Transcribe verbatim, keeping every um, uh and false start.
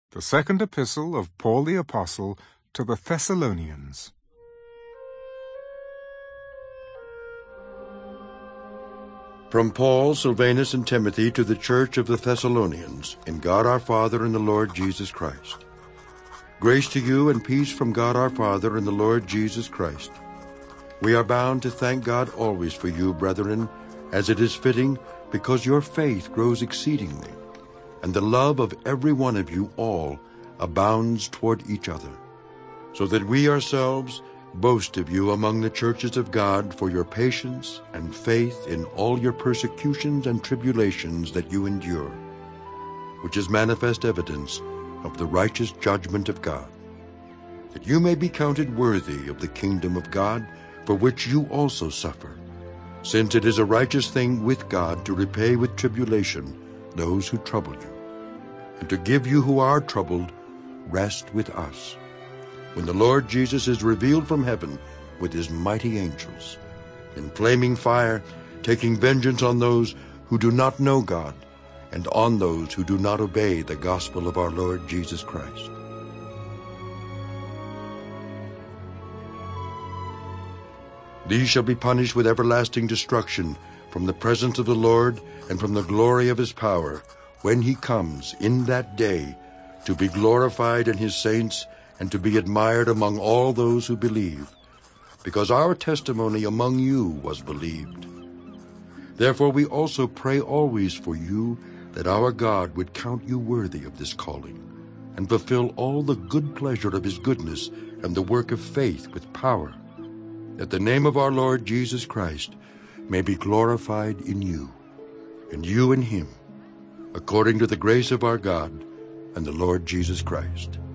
The Second Epistle of Paul the Apostle to the Thessalonians. From Paul, Silvanus, and Timothy to the church of the Thessalonians, in God our Father and the Lord Jesus Christ. Grace to you and peace from God our Father and the Lord Jesus Christ. We are bound to thank God always for you, brethren, as it is fitting, because your faith grows exceedingly, and the love of every one of you all abounds toward each other, so that we ourselves boast of you among the churches of God for your patience and faith in all your persecutions and tribulations that you endure, which is manifest evidence of the righteous judgment of God, that you may be counted worthy of the kingdom of God, for which you also suffer, since it is a righteous thing with God to repay with tribulation those who trouble you, and to give you who are troubled rest with us, when the Lord Jesus is revealed from heaven with his mighty angels, in flaming fire, taking vengeance on those who do not know God, and on those who do not obey the gospel of our Lord Jesus Christ. These shall be punished with everlasting destruction from the presence of the Lord and from the glory of his power, when he comes in that day to be glorified in his saints and to be admired among all those who believe, because our testimony among you was believed. Therefore we also pray always for you, that our God would count you worthy of this calling, and fulfill all the good pleasure of his goodness and the work of faith with power, that the name of our Lord Jesus Christ may be glorified in you, and you in him, according to the grace of our God and the Lord Jesus Christ.